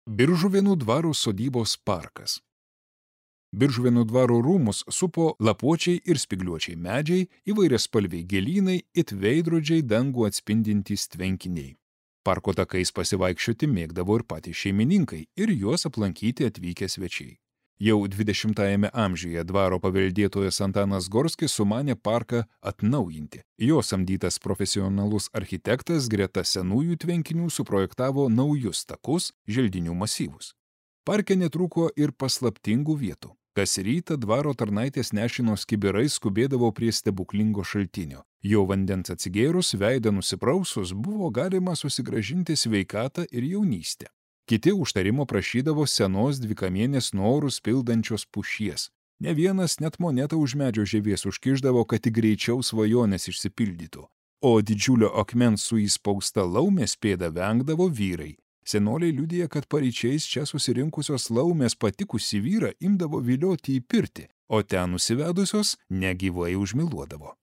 Biržuvėnų dvaro sodybos parkas. Biržuvėnų dvaro rūmus supo lapuočiai ir spygliuočiai medžiai, įvairiaspalviai gėlynai, it veidrodžiai dangų atspindintys tvenkiniai. Parko takais pasivaikščioti mėgdavo ir patys šeimininkai ir juos aplankyti atvykę svečiai. Jau 20-ajame amžiuje dvaro paveldėtojas Antanas Gorskis sumanė parką atnaujinti. Jo samdytas profesionalus architektas greta senųjų tvenkinių suprojektavo naujus takus, želdinių masyvus. Parke netrūko ir paslaptingų vietų. Kas rytą dvaro tarnaitės nešinos kibirais skubėdavo prie stebuklingo šaltinio. Jo vandens atsigėrus, veidą nusiprausus, buvo galima susigrąžinti sveikatą ir jaunystę. Kiti užtarimo prašydavo senos dvikamienės norus pildančios pušies. Ne vienas net monetą už medžio žievės užkišdavo, kad tik greičiau svajonės išsipildytų. O didžiulio akmens su įspausta laumės pėda vengdavo vyrai. Senoliai liudija, kad paryčiais čia susirinkusios laumės patikusi vyrą imdavo vilioti į pirtį, o ten nusivedusios negyvai užmiluodavo.